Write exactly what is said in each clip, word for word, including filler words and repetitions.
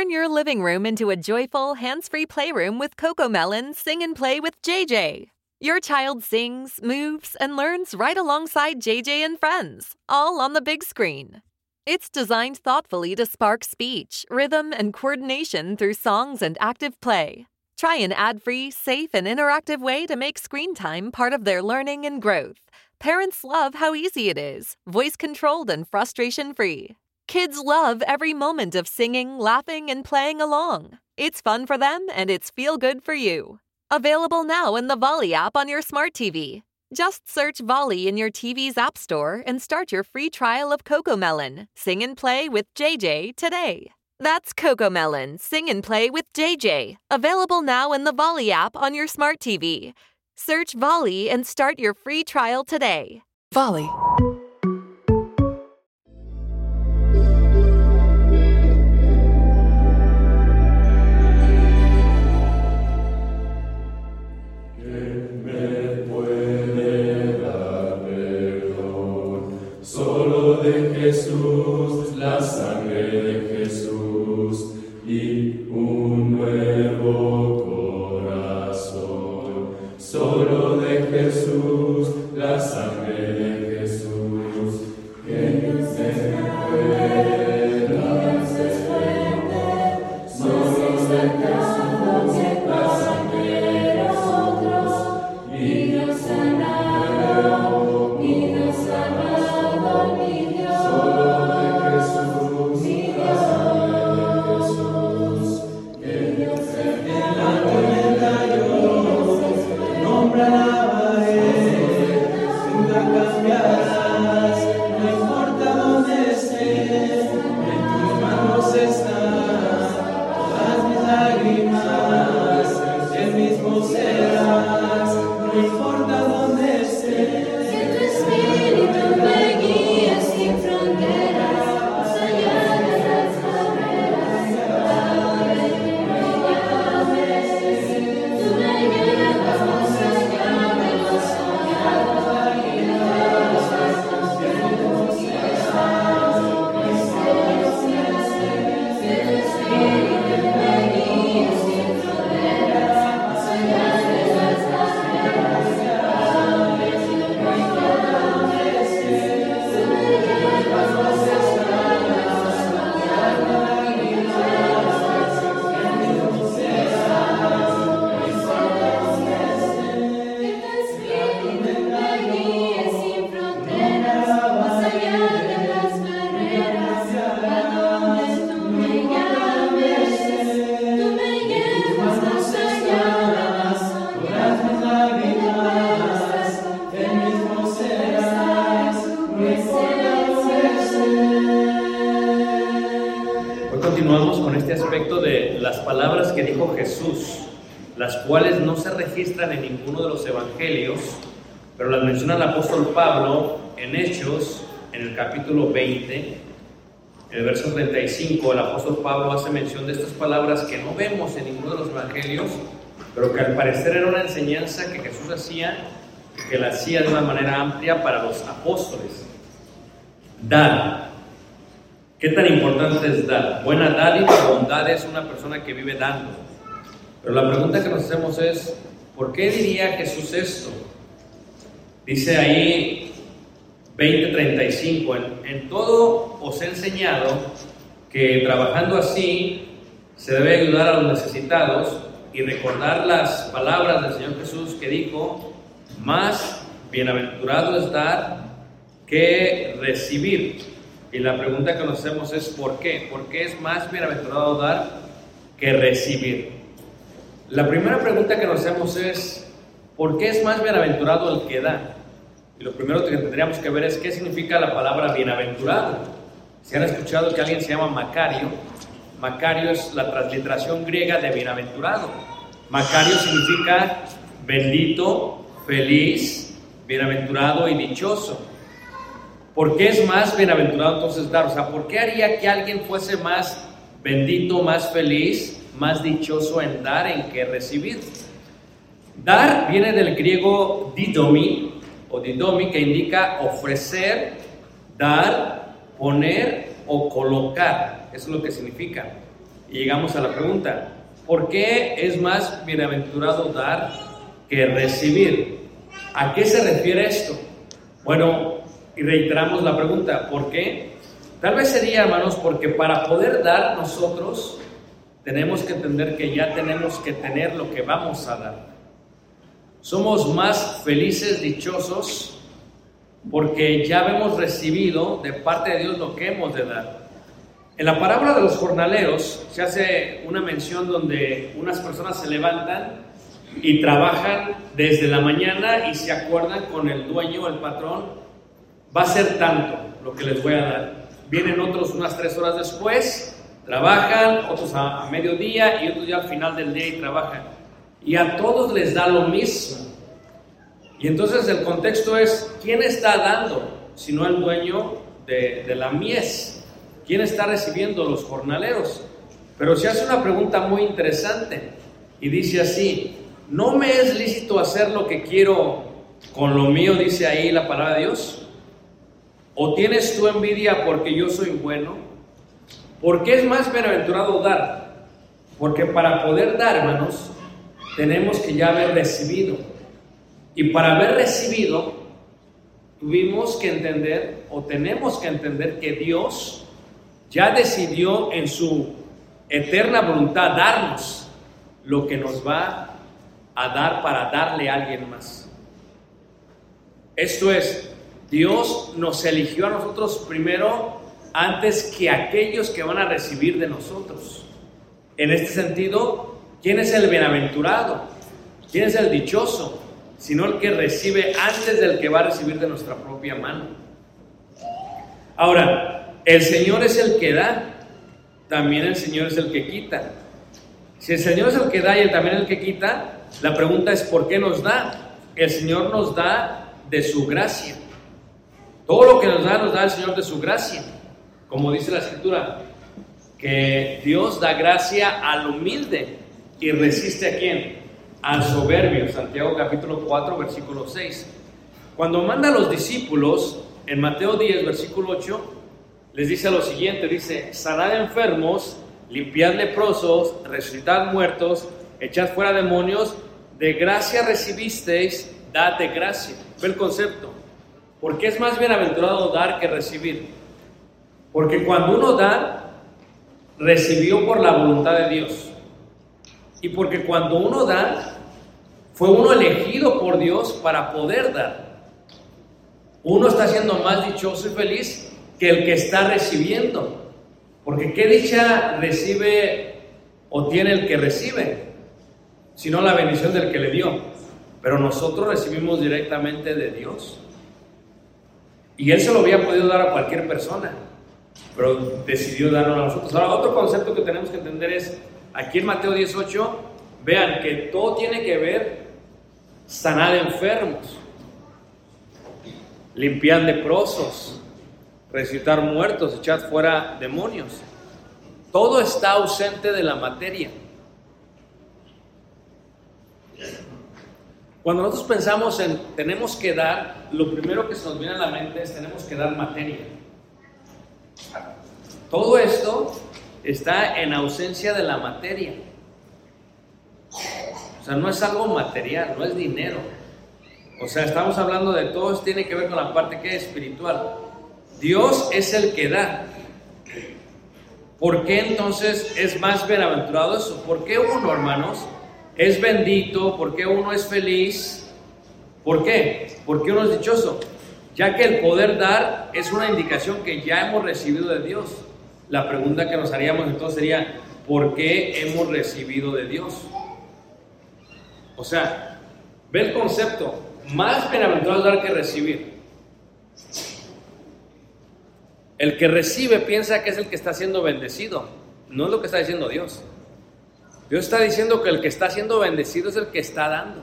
Turn your living room into a joyful, hands-free playroom with CoComelon Sing and Play with J J. Your child sings, moves, and learns right alongside J J and friends, all on the big screen. It's designed thoughtfully to spark speech, rhythm, and coordination through songs and active play. Try an ad-free, safe, and interactive way to make screen time part of their learning and growth. Parents love how easy it is, voice-controlled and frustration-free. Kids love every moment of singing, laughing, and playing along. It's fun for them, and it's feel-good for you. Available now in the Volley app on your smart T V. Just search Volley in your T V's app store and start your free trial of CoComelon Sing and Play with J J today. That's CoComelon Sing and Play with J J. Available now in the Volley app on your smart T V. Search Volley and start your free trial today. Volley. Jesús, la sangre de Jesús y un nuevo corazón. Solo de Jesús, la sangre de Jesús, que no se puede desprender. Solo de Jesús, la sangre de nosotros, y Dios sanado, y Dios sanado, y Dios. Continuamos con este aspecto de las palabras que dijo Jesús, las cuales no se registran en ninguno de los evangelios, pero las menciona el apóstol Pablo en Hechos, en el capítulo veinte, en el verso treinta y cinco. El apóstol Pablo hace mención de estas palabras que no vemos en ninguno de los evangelios, pero que al parecer era una enseñanza que Jesús hacía, que la hacía de una manera amplia para los apóstoles. Dar. ¿Qué tan importante es dar? Buena dádiva, bondad es una persona que vive dando. Pero la pregunta que nos hacemos es, ¿por qué diría Jesús esto? Dice ahí veinte treinta y cinco, en, en todo os he enseñado que trabajando así se debe ayudar a los necesitados y recordar las palabras del Señor Jesús que dijo, más bienaventurado es dar que recibir. Y la pregunta que nos hacemos es ¿por qué? ¿Por qué es más bienaventurado dar que recibir? La primera pregunta que nos hacemos es ¿por qué es más bienaventurado el que da? Y lo primero que tendríamos que ver es qué significa la palabra bienaventurado. Si han escuchado que alguien se llama Macario, Macario es la transliteración griega de bienaventurado. Macario significa bendito, feliz, bienaventurado y dichoso. ¿Por qué es más bienaventurado entonces dar? O sea, ¿por qué haría que alguien fuese más bendito, más feliz, más dichoso en dar en que recibir? Dar viene del griego didomi o didomi, que indica ofrecer, dar, poner o colocar. Eso es lo que significa. y llegamos a la pregunta: ¿por qué es más bienaventurado dar que recibir? ¿A qué se refiere esto? Bueno, y reiteramos la pregunta: ¿por qué? Tal vez sería, hermanos, porque para poder dar nosotros tenemos que entender que ya tenemos que tener lo que vamos a dar. Somos más felices, dichosos, porque ya hemos recibido de parte de Dios lo que hemos de dar. En la parábola de los jornaleros se hace una mención donde unas personas se levantan y trabajan desde la mañana y se acuerdan con el dueño, el patrón: va a ser tanto lo que les voy a dar. Vienen otros unas tres horas después, trabajan, otros a, a mediodía y otros ya al final del día y trabajan. Y a todos les da lo mismo. Y entonces el contexto es: ¿quién está dando? Si no el dueño de, de la mies. ¿Quién está recibiendo? Los jornaleros. Pero se hace una pregunta muy interesante y dice así: ¿no me es lícito hacer lo que quiero con lo mío? Dice ahí la palabra de Dios. ¿O tienes tú envidia porque yo soy bueno? ¿Por qué es más bienaventurado dar? Porque para poder dar, hermanos, tenemos que ya haber recibido. Y para haber recibido, tuvimos que entender, o tenemos que entender, que Dios ya decidió en su eterna voluntad darnos lo que nos va a dar para darle a alguien más. Esto es, Dios nos eligió a nosotros primero antes que aquellos que van a recibir de nosotros. En este sentido, ¿quién es el bienaventurado? ¿Quién es el dichoso? Sino el que recibe antes del que va a recibir de nuestra propia mano. Ahora, el Señor es el que da, también el Señor es el que quita. Si el Señor es el que da y él también el que quita, la pregunta es: ¿por qué nos da? El Señor nos da de su gracia. Todo lo que nos da, nos da el Señor de su gracia. Como dice la Escritura, que Dios da gracia al humilde y resiste ¿a quién? Al soberbio. Santiago capítulo cuatro, versículo seis. Cuando manda a los discípulos, en Mateo diez, versículo ocho, les dice lo siguiente, dice: sanad enfermos, limpiad leprosos, resucitad muertos, echad fuera demonios, de gracia recibisteis, dad de gracia. Ve el concepto. ¿Por qué es más bienaventurado dar que recibir? Porque cuando uno da, recibió por la voluntad de Dios. Y porque cuando uno da, fue uno elegido por Dios para poder dar. Uno está siendo más dichoso y feliz que el que está recibiendo. Porque qué dicha recibe o tiene el que recibe, sino la bendición del que le dio. Pero nosotros recibimos directamente de Dios. Y Él se lo había podido dar a cualquier persona, pero decidió darlo a nosotros. Ahora, otro concepto que tenemos que entender es, aquí en Mateo dieciocho, vean que todo tiene que ver: sanar enfermos, limpiar leprosos, resucitar muertos, echar fuera demonios. Todo está ausente de la materia. Cuando nosotros pensamos en tenemos que dar, lo primero que se nos viene a la mente es tenemos que dar materia. Todo esto está en ausencia de la materia. O sea, no es algo material, no es dinero. O sea, estamos hablando de todo esto, tiene que ver con la parte que es espiritual. Dios es el que da. ¿Por qué entonces es más bienaventurado eso? ¿Por qué uno, hermanos, es bendito? ¿Por qué uno es feliz? ¿Por qué? ¿Por qué uno es dichoso? Ya que el poder dar es una indicación que ya hemos recibido de Dios. La pregunta que nos haríamos entonces sería: ¿por qué hemos recibido de Dios? O sea, ve el concepto: más bienaventurado es dar que recibir. El que recibe piensa que es el que está siendo bendecido. No es lo que está diciendo Dios. Dios está diciendo que el que está siendo bendecido es el que está dando.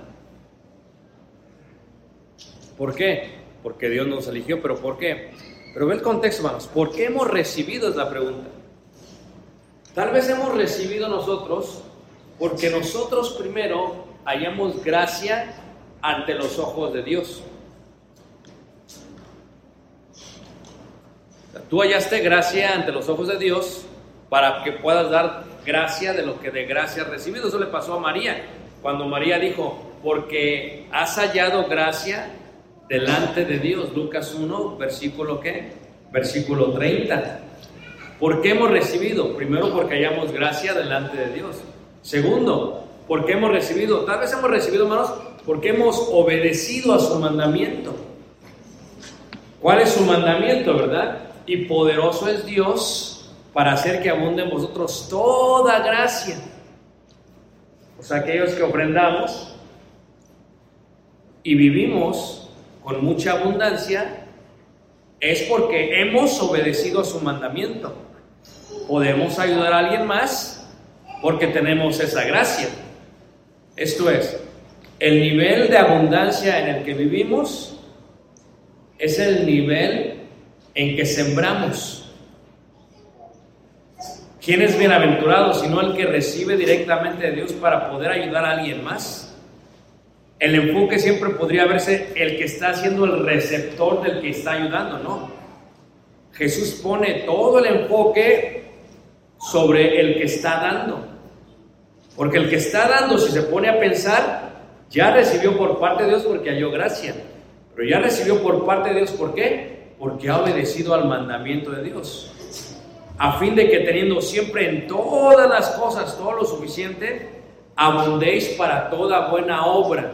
¿Por qué? Porque Dios nos eligió. ¿Pero por qué? Pero ve el contexto, hermanos. ¿Por qué hemos recibido? Es la pregunta. Tal vez hemos recibido nosotros porque nosotros primero hallamos gracia ante los ojos de Dios. Tú hallaste gracia ante los ojos de Dios para que puedas dar gracia de lo que de gracia has recibido. Eso le pasó a María, cuando María dijo, porque has hallado gracia delante de Dios. Lucas uno, versículo ¿qué? Versículo treinta. ¿Por qué hemos recibido? Primero, porque hallamos gracia delante de Dios. Segundo, porque hemos recibido, tal vez hemos recibido, hermanos, porque hemos obedecido a su mandamiento. ¿Cuál es su mandamiento, verdad? Y poderoso es Dios para hacer que abunde en vosotros toda gracia. O sea, aquellos que ofrendamos y vivimos con mucha abundancia, es porque hemos obedecido a su mandamiento. Podemos ayudar a alguien más porque tenemos esa gracia. Esto es, el nivel de abundancia en el que vivimos es el nivel en que sembramos. ¿Quién es bienaventurado sino el que recibe directamente de Dios para poder ayudar a alguien más? El enfoque siempre podría verse el que está siendo el receptor del que está ayudando, ¿no? Jesús pone todo el enfoque sobre el que está dando. Porque el que está dando, si se pone a pensar, ya recibió por parte de Dios porque halló gracia. Pero ya recibió por parte de Dios, ¿por qué? Porque ha obedecido al mandamiento de Dios. A fin de que teniendo siempre en todas las cosas todo lo suficiente, abundéis para toda buena obra.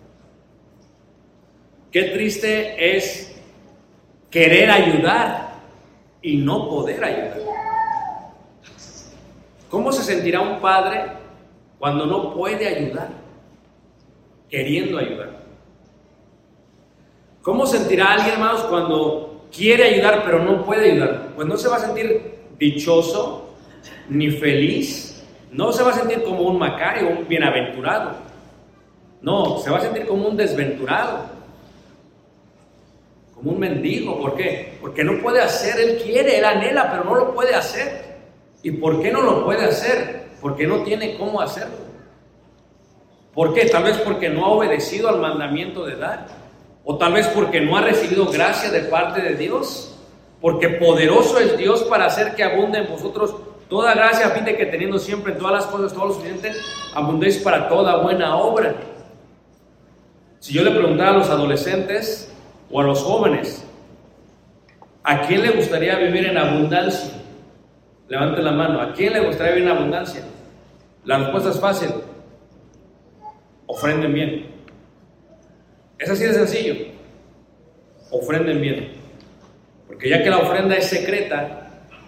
Qué triste es querer ayudar y no poder ayudar. ¿Cómo se sentirá un padre cuando no puede ayudar, queriendo ayudar? ¿Cómo sentirá alguien, hermanos, cuando quiere ayudar pero no puede ayudar? Pues no se va a sentir dichoso ni feliz, no se va a sentir como un Macario, un bienaventurado. No, se va a sentir como un desventurado, como un mendigo. ¿Por qué? Porque no puede hacer. Él quiere, él anhela, pero no lo puede hacer. ¿Y por qué no lo puede hacer? Porque no tiene cómo hacerlo. ¿Por qué? Tal vez porque no ha obedecido al mandamiento de dar, o tal vez porque no ha recibido gracia de parte de Dios. Porque poderoso es Dios para hacer que abunde en vosotros toda gracia, a fin de que teniendo siempre en todas las cosas todo lo suficiente, abundéis para toda buena obra. Si yo le preguntara a los adolescentes o a los jóvenes, ¿a quién le gustaría vivir en abundancia? Levanten la mano. ¿A quién le gustaría vivir en abundancia? La respuesta es fácil. Ofrenden bien. Es así de sencillo. Ofrenden bien. Porque ya que la ofrenda es secreta,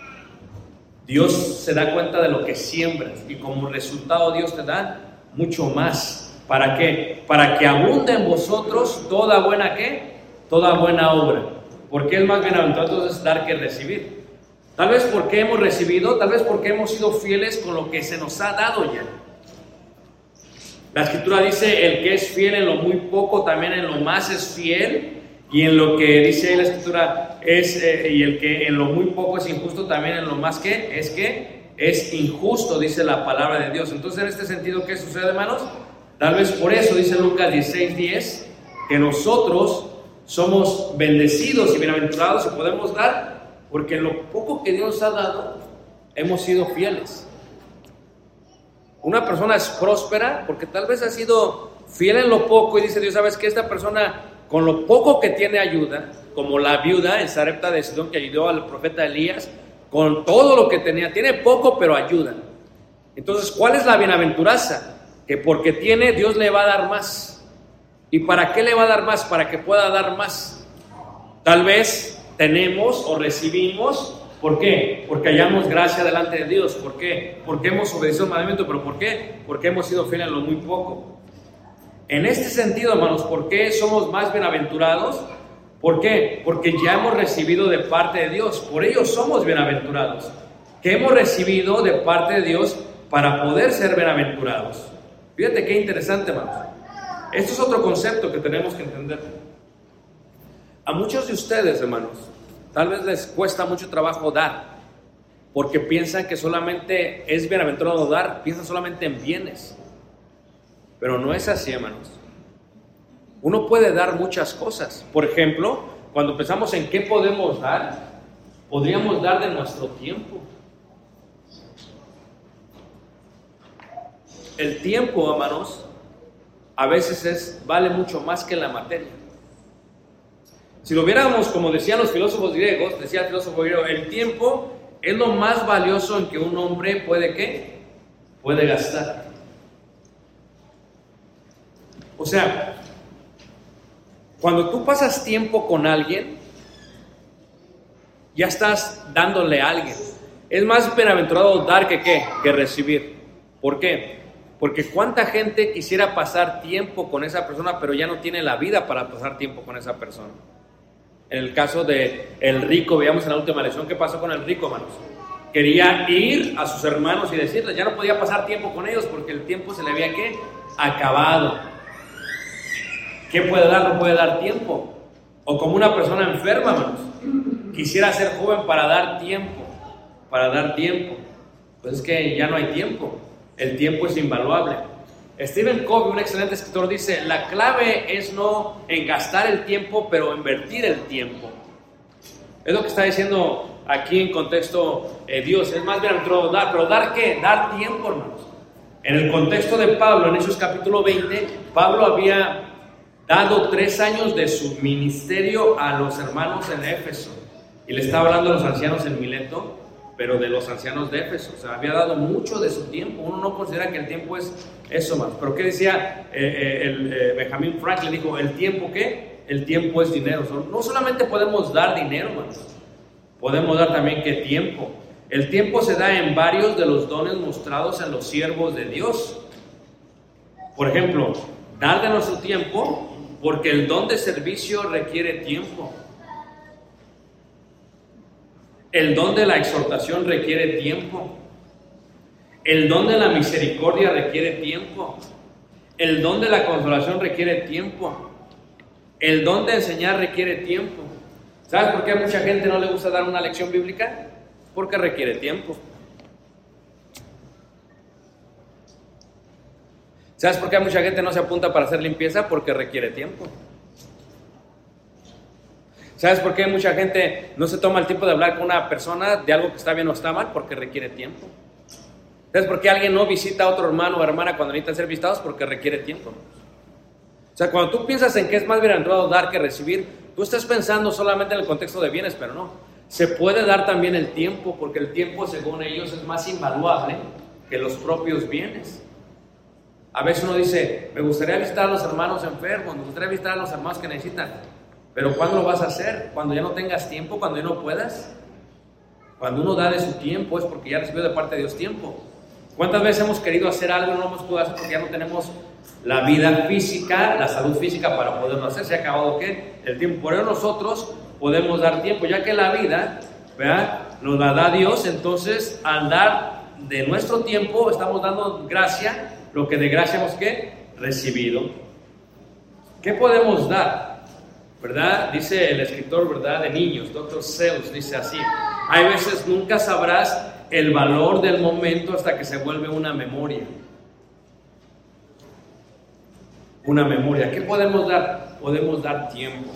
Dios se da cuenta de lo que siembras y como resultado Dios te da mucho más. ¿Para qué? Para que abunde en vosotros toda buena ¿qué? Toda buena obra. Porque es más bienaventurado entonces dar que recibir. Tal vez porque hemos recibido, tal vez porque hemos sido fieles con lo que se nos ha dado ya. La Escritura dice, el que es fiel en lo muy poco, también en lo más es fiel. Y en lo que dice ahí la Escritura es, eh, y el que en lo muy poco es injusto, también en lo más que es que es injusto, dice la palabra de Dios. Entonces, en este sentido, ¿qué sucede, hermanos? Tal vez por eso dice Lucas dieciséis diez, que nosotros somos bendecidos y bienaventurados y podemos dar, porque en lo poco que Dios ha dado, hemos sido fieles. Una persona es próspera porque tal vez ha sido fiel en lo poco y dice Dios, ¿sabes qué? Esta persona con lo poco que tiene ayuda, como la viuda en Sarepta de Sidón que ayudó al profeta Elías, con todo lo que tenía, tiene poco pero ayuda. Entonces, ¿cuál es la bienaventuranza? Que porque tiene, Dios le va a dar más. ¿Y para qué le va a dar más? Para que pueda dar más. Tal vez tenemos o recibimos, ¿por qué? Porque hallamos gracia delante de Dios. ¿Por qué? Porque hemos obedecido al mandamiento. ¿Pero por qué? Porque hemos sido fieles en lo muy poco. En este sentido, hermanos, ¿por qué somos más bienaventurados? ¿Por qué? Porque ya hemos recibido de parte de Dios. Por ello somos bienaventurados. Que hemos recibido de parte de Dios para poder ser bienaventurados. Fíjate qué interesante, hermanos. Esto es otro concepto que tenemos que entender. A muchos de ustedes, hermanos, tal vez les cuesta mucho trabajo dar, porque piensan que solamente es bienaventurado dar, piensan solamente en bienes. Pero no es así, hermanos. Uno puede dar muchas cosas. Por ejemplo, cuando pensamos en qué podemos dar, podríamos dar de nuestro tiempo. el tiempo, hermanos, a veces es, vale mucho más que la materia. Si lo viéramos como decían los filósofos griegos, decía el filósofo griego, el tiempo es lo más valioso en que un hombre puede, ¿qué? Puede gastar. O sea, cuando tú pasas tiempo con alguien, ya estás dándole a alguien. Es más bienaventurado dar que qué, que recibir. ¿Por qué? Porque cuánta gente quisiera pasar tiempo con esa persona, pero ya no tiene la vida para pasar tiempo con esa persona. En el caso de el rico, veamos en la última lección qué pasó con el rico, hermanos. Quería ir a sus hermanos y decirles, ya no podía pasar tiempo con ellos porque el tiempo se le había ¿qué? Acabado. ¿Qué puede dar? No puede dar tiempo. O como una persona enferma, hermanos, quisiera ser joven para dar tiempo, para dar tiempo. Pues es que ya no hay tiempo. El tiempo es invaluable. Stephen Covey, un excelente escritor, dice, la clave es no en gastar el tiempo, pero invertir el tiempo. Es lo que está diciendo aquí en contexto eh, Dios. Es más bien dar, pero ¿dar qué? Dar tiempo, hermanos. En el contexto de Pablo, en Hechos capítulo veinte, Pablo había dado tres años de su ministerio a los hermanos en Éfeso. Y le estaba hablando a los ancianos en Mileto, pero de los ancianos de Éfeso. O sea, había dado mucho de su tiempo. Uno no considera que el tiempo es eso más. Pero ¿qué decía eh, eh, el, eh, Benjamin Franklin? Dijo, ¿el tiempo qué? El tiempo es dinero. O sea, no solamente podemos dar dinero, hermanos. Podemos dar también ¿qué tiempo? El tiempo se da en varios de los dones mostrados en los siervos de Dios. Por ejemplo, dar de nuestro tiempo, porque el don de servicio requiere tiempo. El don de la exhortación requiere tiempo. El don de la misericordia requiere tiempo. El don de la consolación requiere tiempo. El don de enseñar requiere tiempo. ¿Sabes por qué a mucha gente no le gusta dar una lección bíblica? Porque requiere tiempo. ¿Sabes por qué a mucha gente no se apunta para hacer limpieza? Porque requiere tiempo. ¿Sabes por qué mucha gente no se toma el tiempo de hablar con una persona de algo que está bien o está mal? Porque requiere tiempo. ¿Sabes por qué alguien no visita a otro hermano o hermana cuando necesitan ser visitados? Porque requiere tiempo. O sea, cuando tú piensas en que es más bienaventurado dar que recibir, tú estás pensando solamente en el contexto de bienes, pero no. Se puede dar también el tiempo, porque el tiempo, según ellos, es más invaluable que los propios bienes. A veces uno dice, me gustaría visitar a los hermanos enfermos, me gustaría visitar a los hermanos que necesitan. Pero ¿cuándo lo vas a hacer? ¿Cuando ya no tengas tiempo? ¿Cuando ya no puedas? Cuando uno da de su tiempo es porque ya recibió de parte de Dios tiempo. ¿Cuántas veces hemos querido hacer algo y no lo hemos podido hacer porque ya no tenemos la vida física, la salud física para poderlo hacer? ¿Se ha acabado qué? El tiempo. Por eso nosotros podemos dar tiempo, ya que la vida, ¿verdad?, nos la da Dios. Entonces, al dar de nuestro tiempo, estamos dando gracia, lo que de gracia hemos ¿qué? Recibido. ¿Qué podemos dar? ¿Verdad? Dice el escritor, ¿verdad?, de niños, doctor Seuss, dice así: hay veces nunca sabrás el valor del momento hasta que se vuelve una memoria. Una memoria. ¿Qué podemos dar? Podemos dar tiempo.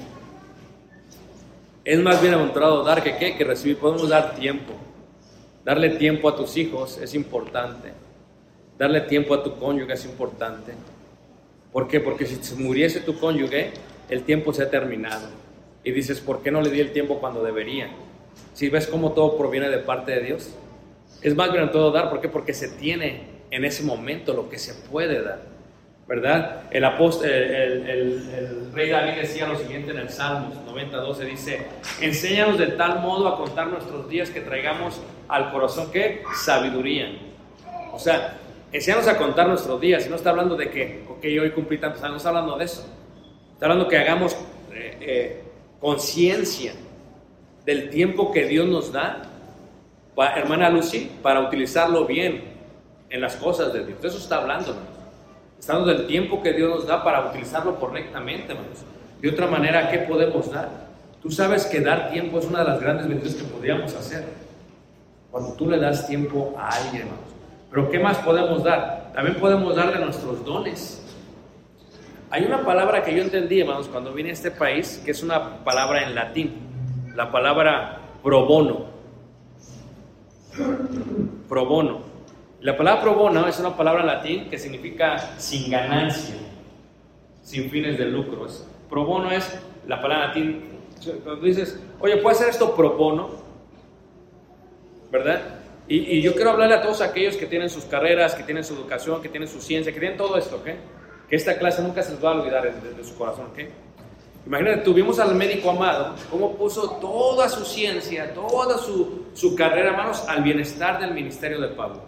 Es más bienaventurado dar que qué, que recibir. Podemos dar tiempo. Darle tiempo a tus hijos es importante. Darle tiempo a tu cónyuge es importante. ¿Por qué? Porque si se muriese tu cónyuge, el tiempo se ha terminado. Y dices, ¿por qué no le di el tiempo cuando debería? Si ves cómo todo proviene de parte de Dios. Es más bienaventurado dar, ¿por qué? Porque se tiene en ese momento lo que se puede dar, ¿verdad? El apóstol, el, el, el, el rey David decía lo siguiente en el Salmos noventa, doce, dice: enséñanos de tal modo a contar nuestros días que traigamos al corazón, ¿qué? Sabiduría. O sea, enséñanos a contar nuestros días. Y no está hablando de que, ok, hoy cumplí tantos años, no está hablando de eso. Está hablando que hagamos eh, eh, conciencia del tiempo que Dios nos da, pa, hermana Lucy, para utilizarlo bien en las cosas de Dios. De eso está hablando, hermanos. Está hablando del tiempo que Dios nos da para utilizarlo correctamente, hermanos. De otra manera, ¿qué podemos dar? Tú sabes que dar tiempo es una de las grandes bendiciones que podríamos hacer. Cuando tú le das tiempo a alguien, hermanos. Pero ¿qué más podemos dar? También podemos dar de nuestros dones. Hay una palabra que yo entendí, hermanos, cuando vine a este país, que es una palabra en latín, la palabra pro bono. Pro bono. La palabra pro bono es una palabra en latín que significa sin ganancia, sin fines de lucro. Es, pro bono es la palabra en latín. Cuando dices, oye, ¿puedo hacer esto pro bono? ¿Verdad? Y, y yo quiero hablarle a todos aquellos que tienen sus carreras, que tienen su educación, que tienen su ciencia, que tienen todo esto, ¿ok? Que esta clase nunca se les va a olvidar de, de su corazón, ¿ok? Imagínate, tuvimos al médico Amado, cómo puso toda su ciencia, toda su, su carrera, hermanos, al bienestar del ministerio de Pablo.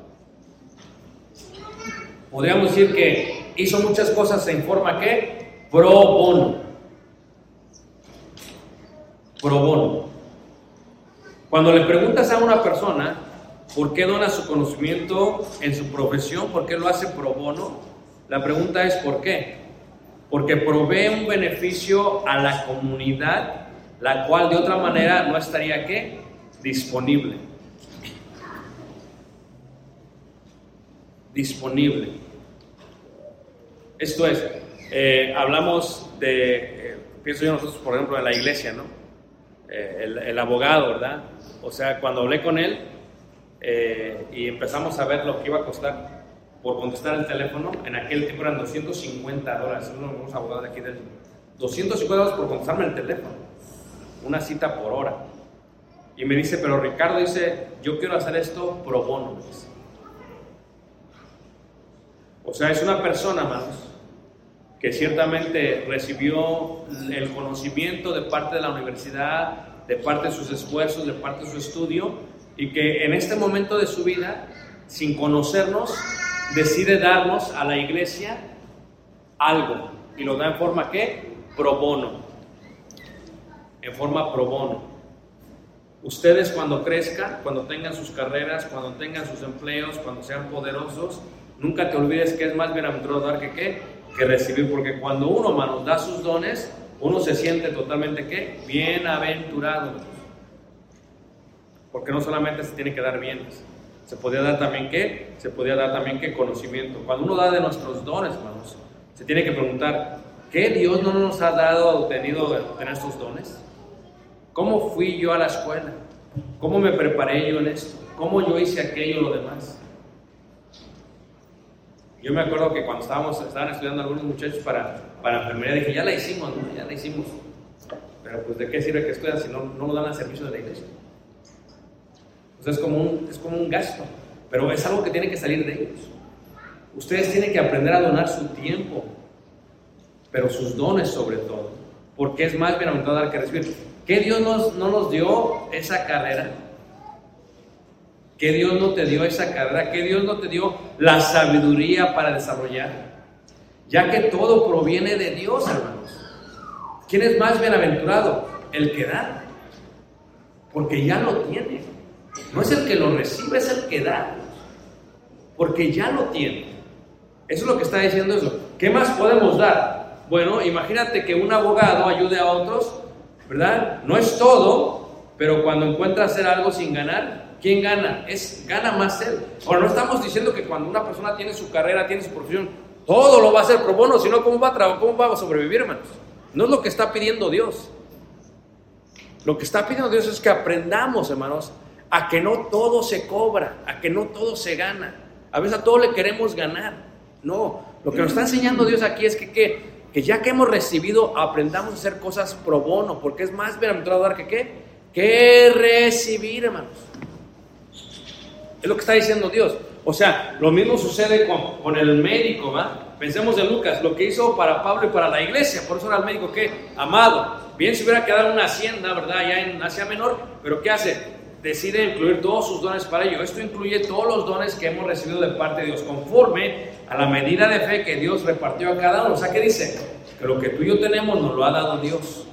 Podríamos decir que hizo muchas cosas en forma que pro bono. Pro bono. Cuando le preguntas a una persona por qué dona su conocimiento en su profesión, por qué lo hace pro bono, la pregunta es ¿por qué? Porque provee un beneficio a la comunidad, la cual de otra manera no estaría ¿qué? Disponible. Disponible. Esto es, eh, hablamos de, eh, pienso yo nosotros, por ejemplo, de la iglesia, ¿no? Eh, el, el abogado, ¿verdad? O sea, cuando hablé con él eh, y empezamos a ver lo que iba a costar por contestar el teléfono, en aquel tiempo eran doscientos cincuenta dólares, uno de los abogados de aquí del doscientos cincuenta dólares por contestarme el teléfono, una cita por hora. Y me dice, pero Ricardo, dice, yo quiero hacer esto pro bono, dice. O sea, es una persona, hermanos, que ciertamente recibió el conocimiento de parte de la universidad, de parte de sus esfuerzos, de parte de su estudio, y que en este momento de su vida, sin conocernos, decide darnos a la iglesia algo, y lo da en forma ¿qué? Pro bono. En forma pro bono. Ustedes cuando crezcan, cuando tengan sus carreras, cuando tengan sus empleos, cuando sean poderosos, nunca te olvides que es más bienaventurado dar que qué, que recibir, porque cuando uno, hermanos, da sus dones, uno se siente totalmente ¿qué? Bienaventurado. Porque no solamente se tiene que dar bienes, se podía dar también ¿qué? Se podía dar también ¿qué? Conocimiento. Cuando uno da de nuestros dones, hermanos, se tiene que preguntar, ¿qué Dios no nos ha dado o tenido de tener estos dones? ¿Cómo fui yo a la escuela? ¿Cómo me preparé yo en esto? ¿Cómo yo hice aquello o lo demás? Yo me acuerdo que cuando estábamos, estaban estudiando algunos muchachos para, para enfermería, dije, ya la hicimos, ¿no? Ya la hicimos. Pero pues, ¿de qué sirve que estudian si no, no lo dan al servicio de la iglesia? O sea, es como, un, es como un gasto, pero es algo que tiene que salir de ellos. Ustedes tienen que aprender a donar su tiempo, pero sus dones sobre todo, porque es más bienaventurado dar que recibir. ¿Qué Dios nos, no nos dio esa carrera? ¿Qué Dios no te dio esa carrera? ¿Qué Dios no te dio la sabiduría para desarrollar? Ya que todo proviene de Dios, hermanos. ¿Quién es más bienaventurado? El que da, porque ya lo tiene. No es el que lo recibe, es el que da, porque ya lo tiene. Eso es lo que está diciendo eso. ¿Qué más podemos dar? Bueno, imagínate que un abogado ayude a otros, ¿verdad? No es todo, pero cuando encuentra hacer algo sin ganar, ¿quién gana? Es, gana más él. Ahora, no estamos diciendo que cuando una persona tiene su carrera, tiene su profesión, todo lo va a hacer pro bono, sino ¿cómo va a trabajar? ¿Cómo va a sobrevivir, hermanos? No es lo que está pidiendo Dios. Lo que está pidiendo Dios es que aprendamos, hermanos, a que no todo se cobra, a que no todo se gana. A veces a todo le queremos ganar. No, lo que nos está enseñando Dios aquí es que, que, que ya que hemos recibido, aprendamos a hacer cosas pro bono, porque es más bienaventurado dar que ¿qué? Que recibir, hermanos. Es lo que está diciendo Dios. O sea, lo mismo sucede con, con el médico, ¿va? Pensemos en Lucas, lo que hizo para Pablo y para la iglesia. Por eso era el médico que, amado, bien se hubiera quedado en una hacienda, ¿verdad? Allá en Asia Menor, pero ¿qué hace? Decide incluir todos sus dones para ello. Esto incluye todos los dones que hemos recibido de parte de Dios, conforme a la medida de fe que Dios repartió a cada uno. O sea, ¿qué dice? Que lo que tú y yo tenemos nos lo ha dado Dios.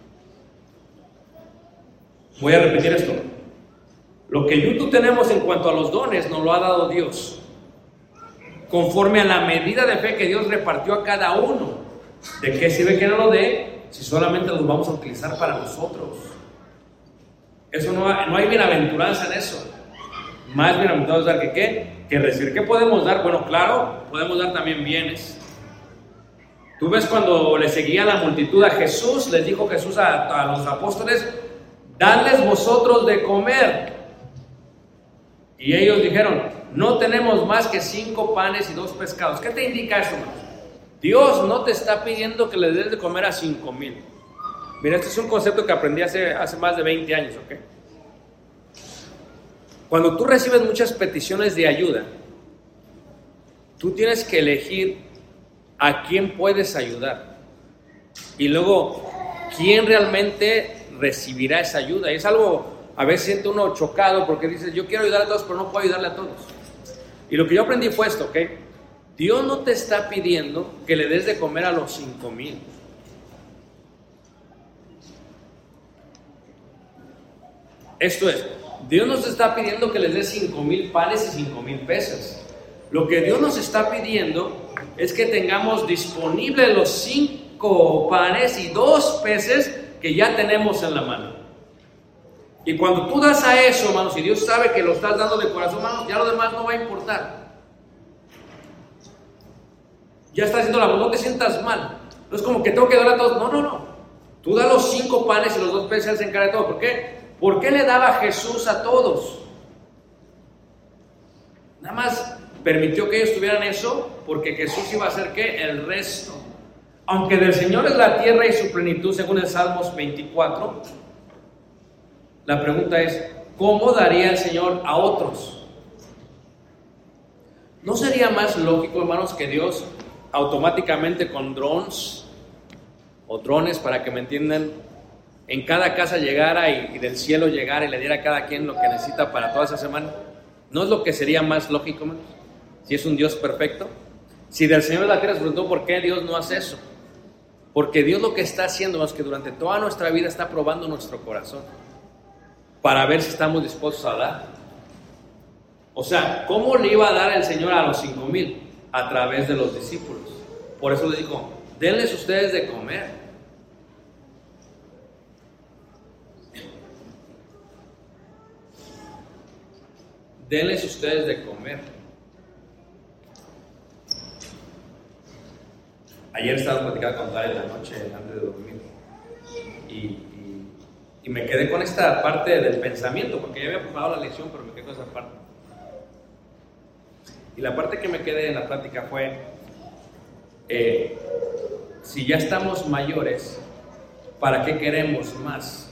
Voy a repetir esto. Lo que yo y tú tenemos en cuanto a los dones nos lo ha dado Dios, conforme a la medida de fe que Dios repartió a cada uno. ¿De qué sirve que no lo dé si solamente los vamos a utilizar para nosotros? Eso no, no hay bienaventuranza en eso. Más bienaventurado es dar que qué, que recibir. ¿Qué podemos dar? Bueno, claro, podemos dar también bienes. Tú ves cuando le seguía la multitud a Jesús, les dijo Jesús a, a los apóstoles, dadles vosotros de comer. Y ellos dijeron, no tenemos más que cinco panes y dos pescados. ¿Qué te indica eso, hermanos? Dios no te está pidiendo que le des de comer a cinco mil. Mira, este es un concepto que aprendí hace, hace más de veinte años, ¿ok? Cuando tú recibes muchas peticiones de ayuda, tú tienes que elegir a quién puedes ayudar. Y luego, ¿quién realmente recibirá esa ayuda? Y es algo, a veces siente uno chocado porque dices, yo quiero ayudar a todos, pero no puedo ayudarle a todos. Y lo que yo aprendí fue esto, ¿ok? Dios no te está pidiendo que le des de comer a los cinco mil. Esto es, Dios nos está pidiendo que les des cinco mil panes y cinco mil peces. Lo que Dios nos está pidiendo es que tengamos disponibles los cinco panes y dos peces que ya tenemos en la mano. Y cuando tú das a eso, hermanos, y Dios sabe que lo estás dando de corazón, hermanos, ya lo demás no va a importar. Ya estás haciendo la voz, no te sientas mal. No es como que tengo que dar a todos. No, no, no. Tú da los cinco panes y los dos peces, Él se encarga de todo. ¿Por qué? ¿Por qué le daba Jesús a todos? Nada más permitió que ellos tuvieran eso porque Jesús iba a hacer ¿qué? El resto. Aunque del Señor es la tierra y su plenitud, según el Salmos veinticuatro, la pregunta es, ¿cómo daría el Señor a otros? ¿No sería más lógico, hermanos, que Dios automáticamente con drones o drones, para que me entiendan, en cada casa llegara y, y del cielo llegara y le diera a cada quien lo que necesita para toda esa semana? ¿No es lo que sería más lógico, hermanos? Si es un Dios perfecto. Si del Señor de la tierra se preguntó por qué Dios no hace eso. Porque Dios lo que está haciendo es que durante toda nuestra vida está probando nuestro corazón para ver si estamos dispuestos a dar. O sea, ¿cómo le iba a dar el Señor a los cinco mil? A través de los discípulos. Por eso le dijo, denles ustedes de comer. Denles ustedes de comer. Ayer estaba platicando con Tara en la noche antes de dormir y, y, y me quedé con esta parte del pensamiento, porque ya había preparado la lección, pero me quedé con esa parte. Y la parte que me quedé en la plática fue, eh, si ya estamos mayores, ¿para qué queremos más?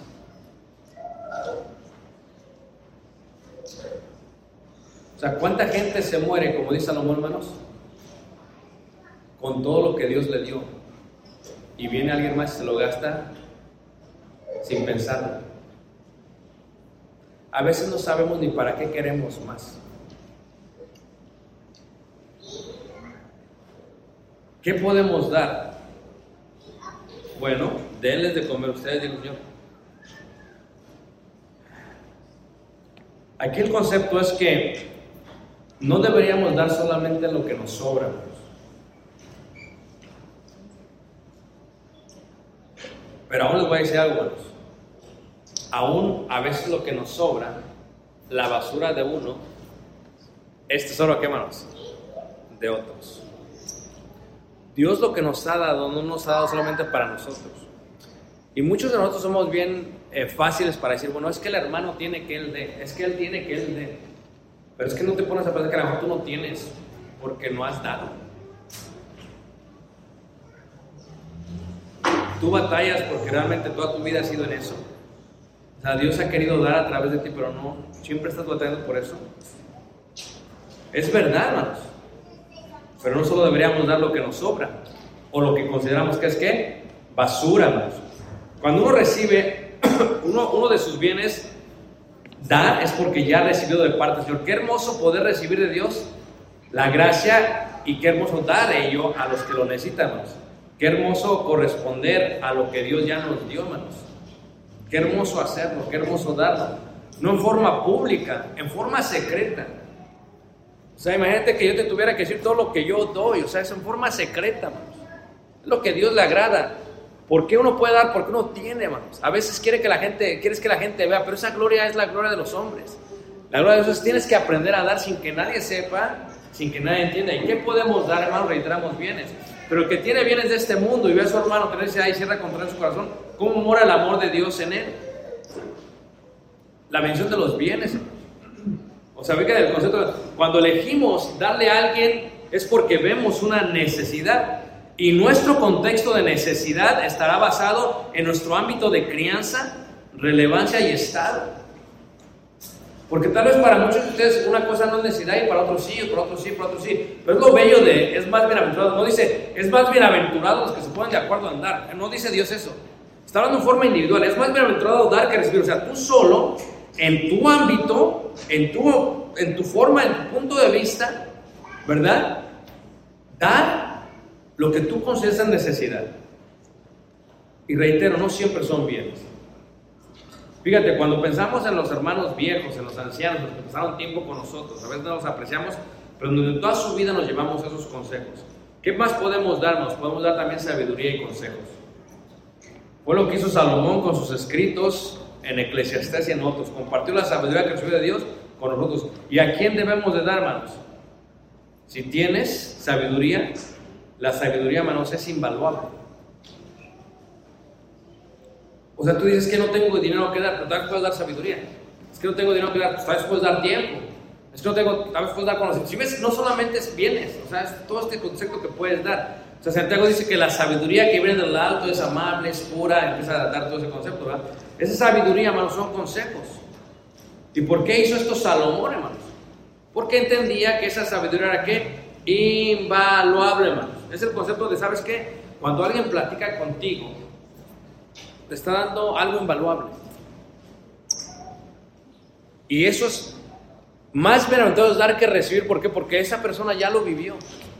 O sea, ¿cuánta gente se muere, como dice Salomón, hermanos, con todo lo que Dios le dio? Y viene alguien más y se lo gasta sin pensarlo. A veces no sabemos ni para qué queremos más. ¿Qué podemos dar? Bueno, denles de comer ustedes, digo yo. Aquí el concepto es que no deberíamos dar solamente lo que nos sobra. Pero aún les voy a decir algo, hermanos. Aún a veces lo que nos sobra, la basura de uno, es tesoro, ¿qué, hermanos? De otros. Dios lo que nos ha dado no nos ha dado solamente para nosotros. Y muchos de nosotros somos bien eh, fáciles para decir, bueno, es que el hermano tiene que él dé, es que él tiene que él dé. Pero es que no te pones a pensar que a lo mejor tú no tienes porque no has dado. Tú batallas porque realmente toda tu vida ha sido en eso. O sea, Dios ha querido dar a través de ti, pero no, siempre estás batallando por eso. Es verdad, hermanos. Pero no solo deberíamos dar lo que nos sobra, o lo que consideramos que es ¿qué? Basura, hermanos. Cuando uno recibe uno, uno de sus bienes, dar es porque ya ha recibido de parte del Señor. Qué hermoso poder recibir de Dios la gracia y qué hermoso dar ello a los que lo necesitan, hermanos. Qué hermoso corresponder a lo que Dios ya nos dio, hermanos. Qué hermoso hacerlo, qué hermoso darlo. No en forma pública, en forma secreta. O sea, imagínate que yo te tuviera que decir todo lo que yo doy, o sea, es en forma secreta, hermanos. Es lo que Dios le agrada. ¿Por qué uno puede dar? Porque uno tiene, hermanos. A veces quiere que la gente, quieres que la gente vea, pero esa gloria es la gloria de los hombres. La gloria de Dios es tienes que aprender a dar sin que nadie sepa, sin que nadie entienda. ¿Y qué podemos dar, hermanos? Reiteramos bienes. Pero el que tiene bienes de este mundo y ve a su hermano tenerse ahí, cierra contra su corazón, ¿cómo mora el amor de Dios en él? La bendición de los bienes, hermanos. O O sea, ve que el concepto, cuando elegimos darle a alguien es porque vemos una necesidad. Y nuestro contexto de necesidad estará basado en nuestro ámbito de crianza, relevancia y estado. Porque tal vez para muchos de ustedes una cosa no es necesidad y para otros sí, para otros sí, para otros sí. Pero es lo bello de, es más bienaventurado. No dice, es más bienaventurado los que se ponen de acuerdo en dar. No dice Dios eso. Está hablando en forma individual. Es más bienaventurado dar que recibir. O sea, tú solo, en tu ámbito, en tu, en tu forma, en tu punto de vista, ¿verdad? Dar lo que tú consideras necesidad. Y reitero, no siempre son bienes. Fíjate, cuando pensamos en los hermanos viejos, en los ancianos, los que pasaron tiempo con nosotros, a veces no los apreciamos, pero en toda su vida nos llevamos esos consejos. ¿Qué más podemos darnos? Podemos dar también sabiduría y consejos. Fue lo que hizo Salomón con sus escritos en Eclesiastés y en otros. Compartió la sabiduría que recibió de Dios con nosotros. ¿Y a quién debemos de dar, hermanos? Si tienes sabiduría, la sabiduría, hermanos, es invaluable. O sea, tú dices que no tengo dinero que dar, pero tal vez puedes dar sabiduría. Es que no tengo dinero que dar, pues tal vez puedes dar tiempo. Es que no tengo, tal vez puedes dar conocimiento. Si ves, no solamente es bienes, o sea, es todo este concepto que puedes dar. O sea, Santiago dice que la sabiduría que viene del alto es amable, es pura, empieza a dar todo ese concepto, ¿verdad? Esa sabiduría, hermanos, son consejos. ¿Y por qué hizo esto Salomón, hermanos? Porque entendía que esa sabiduría era ¿qué? Invaluable, hermanos. Es el concepto de, ¿sabes qué? Cuando alguien platica contigo, te está dando algo invaluable. Y eso es más bienaventurado dar que recibir. ¿Por qué? Porque esa persona ya lo vivió.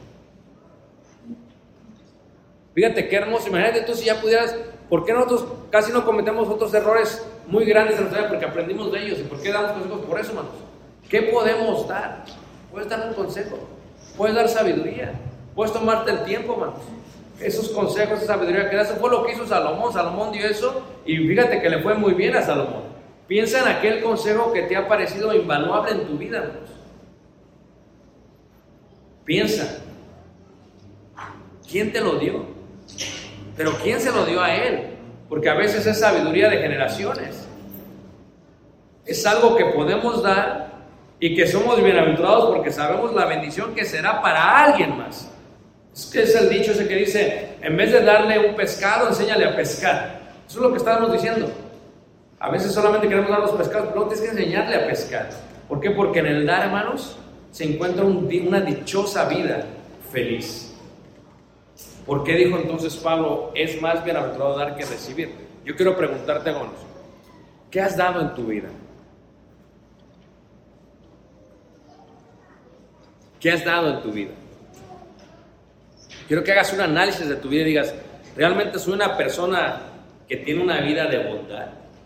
Fíjate qué hermoso. Imagínate tú si ya pudieras. ¿Por qué nosotros casi no cometemos otros errores muy grandes en nuestra vida? Porque aprendimos de ellos. ¿Y por qué damos consejos? Por eso, hermanos. ¿Qué podemos dar? Puedes dar un consejo. Puedes dar sabiduría. Puedes tomarte el tiempo, hermanos. Esos consejos, esa sabiduría que da, eso fue lo que hizo Salomón. Salomón dio eso y fíjate que le fue muy bien a Salomón. Piensa en aquel consejo que te ha parecido invaluable en tu vida, hermanos. Piensa. ¿Quién te lo dio? Pero ¿quién se lo dio a él? Porque a veces es sabiduría de generaciones. Es algo que podemos dar y que somos bienaventurados porque sabemos la bendición que será para alguien más. Es que es el dicho ese que dice, en vez de darle un pescado, enséñale a pescar. Eso es lo que estábamos diciendo. A veces solamente queremos dar los pescados, pero no tienes que enseñarle a pescar. ¿Por qué? Porque en el dar, hermanos, se encuentra un, una dichosa vida feliz. ¿Por qué dijo entonces Pablo, es más bienaventurado dar que recibir? Yo quiero preguntarte, hermanos, ¿qué has dado en tu vida? ¿Qué has dado en tu vida? Quiero que hagas un análisis de tu vida y digas, ¿realmente soy una persona que tiene una vida de bondad?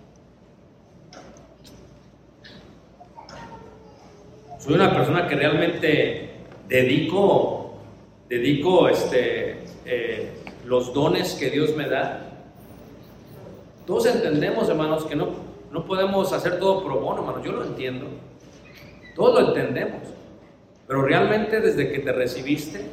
¿Soy una persona que realmente dedico, dedico este, eh, los dones que Dios me da? Todos entendemos, hermanos, que no, no podemos hacer todo pro bono, hermanos. Yo lo entiendo. Todos lo entendemos. Pero realmente desde que te recibiste,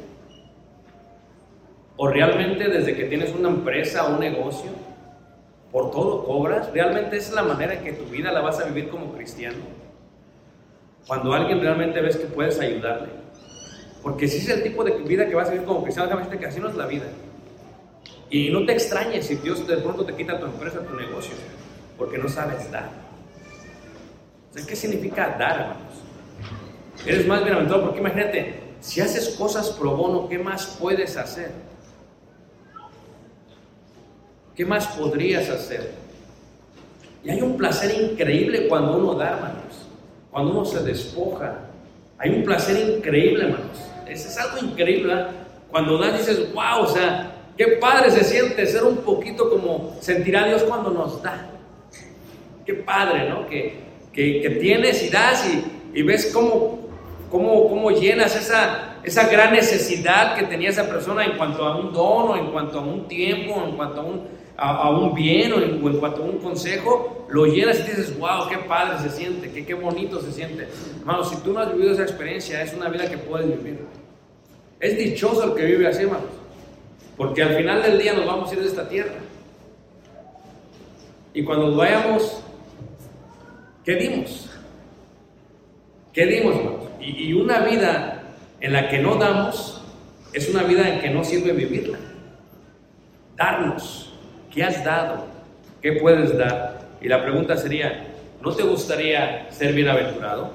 o realmente desde que tienes una empresa o un negocio, por todo cobras, realmente esa es la manera en que tu vida la vas a vivir como cristiano. Cuando alguien realmente ves que puedes ayudarle, porque si es el tipo de vida que vas a vivir como cristiano, déjame decirte que así no es la vida. Y no te extrañes si Dios de pronto te quita tu empresa, tu negocio, porque no sabes dar. O sea, ¿qué significa dar, hermanos? Eres más bienaventurado porque imagínate, si haces cosas pro bono, ¿qué más puedes hacer? ¿Qué más podrías hacer? Y hay un placer increíble cuando uno da, hermanos. Cuando uno se despoja. Hay un placer increíble, hermanos. Es, es algo increíble, ¿verdad? Cuando das dices, wow, o sea, qué padre se siente ser un poquito como sentirá Dios cuando nos da. Qué padre, ¿no? Que, que, que tienes y das y, y ves cómo, cómo, cómo llenas esa, esa gran necesidad que tenía esa persona en cuanto a un don o en cuanto a un tiempo, en cuanto a un... A, a un bien o en, o en cuanto a un consejo, lo llenas y dices, wow, qué padre se siente, qué, qué bonito se siente. Hermanos, si tú no has vivido esa experiencia, es una vida que puedes vivir. Es dichoso el que vive así, hermanos, porque al final del día nos vamos a ir de esta tierra. Y cuando vayamos, ¿qué dimos? ¿Qué dimos, hermanos? Y, y una vida en la que no damos es una vida en que no sirve vivirla. Darnos. ¿Qué has dado? ¿Qué puedes dar? Y la pregunta sería, ¿no te gustaría ser bienaventurado?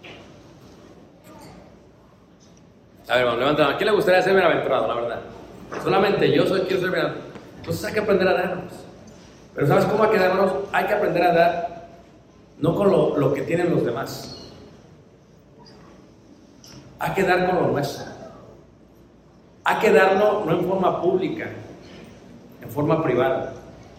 A ver, vamos, levanta la mano. ¿A quién le gustaría ser bienaventurado, la verdad? Solamente yo soy quiero ser bienaventurado. Entonces hay que aprender a darnos. Pero ¿sabes cómo hay que darnos? Hay que aprender a dar no con lo, lo que tienen los demás. Hay que dar con lo nuestro. Hay que darlo no en forma pública, en forma privada.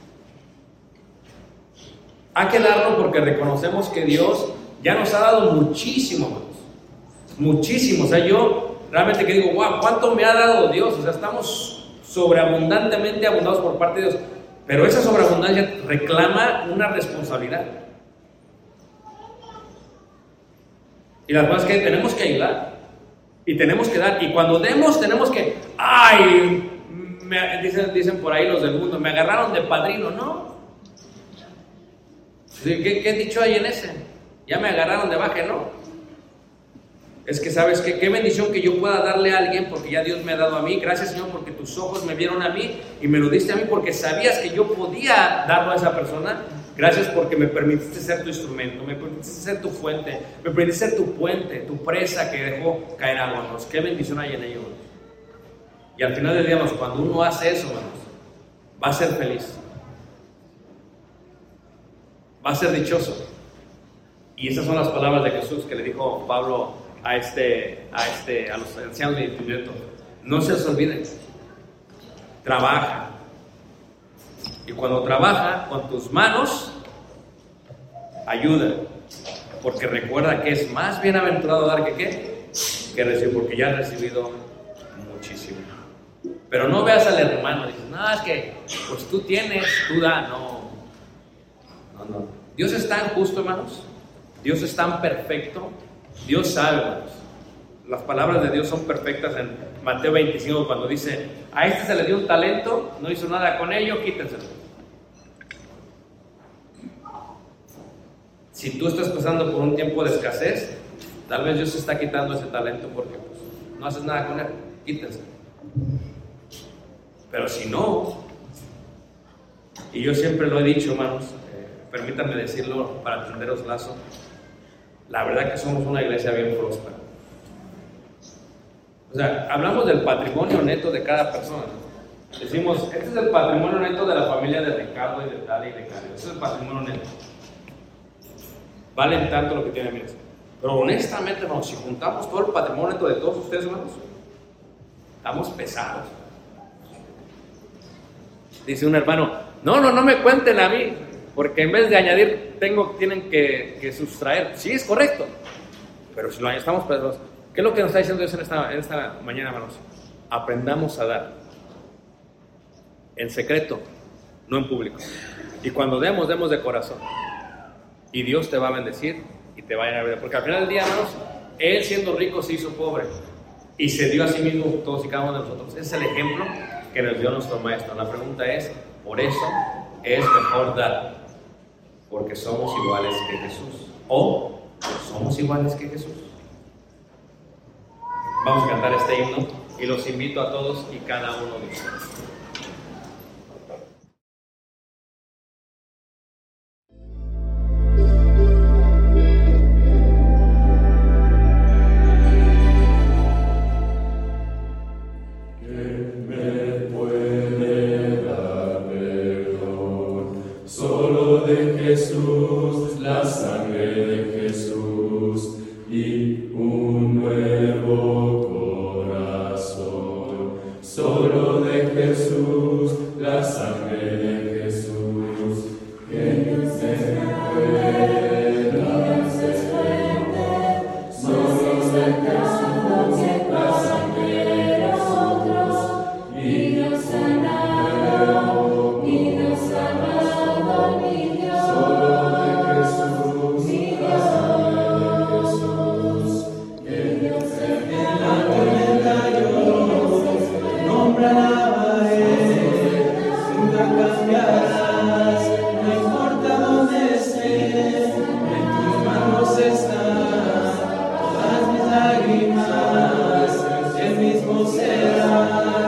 Hay que darlo porque reconocemos que Dios ya nos ha dado muchísimo, hermanos. Muchísimo. O sea, yo realmente que digo, wow, ¿cuánto me ha dado Dios? O sea, estamos sobreabundantemente abundados por parte de Dios. Pero esa sobreabundancia reclama una responsabilidad. Y la cosa es que tenemos que ayudar. Y tenemos que dar. Y cuando demos, tenemos que... ¡Ay! Me, dicen, dicen por ahí los del mundo, me agarraron de padrino. No. ¿Qué, qué dicho hay en ese? Ya me agarraron de baje, no. Es que sabes que qué bendición que yo pueda darle a alguien porque ya Dios me ha dado a mí. Gracias, Señor, porque tus ojos me vieron a mí y me lo diste a mí porque sabías que yo podía darlo a esa persona. Gracias porque me permitiste ser tu instrumento, me permitiste ser tu fuente, me permitiste ser tu puente, tu presa que dejó caer agua, hermanos. Qué bendición hay en ello, hermanos. Y al final del día, hermanos, cuando uno hace eso, hermanos, va a ser feliz, va a ser dichoso. Y esas son las palabras de Jesús que le dijo Pablo a este, a este, a los ancianos de Tiberias. No se os olviden, trabaja. Y cuando trabaja con tus manos, ayuda. Porque recuerda que es más bienaventurado dar que qué, que recibir, porque ya has recibido muchísimo. Pero no veas al hermano y dices, no, es que pues tú tienes, tú da. No, no, no. Dios es tan justo, hermanos. Dios es tan perfecto. Dios sabe, hermanos. Las palabras de Dios son perfectas en Mateo veinticinco cuando dice, a este se le dio un talento, no hizo nada con ello, quítenselo. Si tú estás pasando por un tiempo de escasez, tal vez Dios se está quitando ese talento porque pues, no haces nada con él, quítenselo. Pero si no, y yo siempre lo he dicho, hermanos, eh, permítanme decirlo para tenderos lazo, la verdad que somos una iglesia bien próspera. O sea, hablamos del patrimonio neto de cada persona. Decimos, este es el patrimonio neto de la familia de Ricardo y de Tali y de Cali. Este es el patrimonio neto. Valen tanto lo que tienen, miren. Pero honestamente, hermanos, si juntamos todo el patrimonio neto de todos ustedes, hermanos, estamos pesados. Dice un hermano, no, no, no me cuenten a mí, porque en vez de añadir, tengo, tienen que, que sustraer. Sí, es correcto, pero si lo estamos pesados. ¿Qué es lo que nos está diciendo Dios en esta, en esta mañana, hermanos? Aprendamos a dar en secreto, no en público. Y cuando demos, demos de corazón. Y Dios te va a bendecir y te va a ir a ver. Porque al final del día, hermanos, Él siendo rico se hizo pobre y se dio a sí mismo todos y cada uno de nosotros. Ese es el ejemplo que nos dio nuestro maestro. La pregunta es, por eso es mejor dar, porque somos iguales que Jesús. O somos iguales que Jesús. Vamos a cantar este himno y los invito a todos y cada uno de ustedes. Jesús, la sangre de Jesús y un nuevo corazón. Solo de Jesús, la sangre de Jesús. Que Dios es fuerte, Dios es fuerte. Solo de Jesús, la sangre de nosotros. Y Dios sanado, y Dios sanado, mi Dios. Nombrará a él, nunca Jerusalén.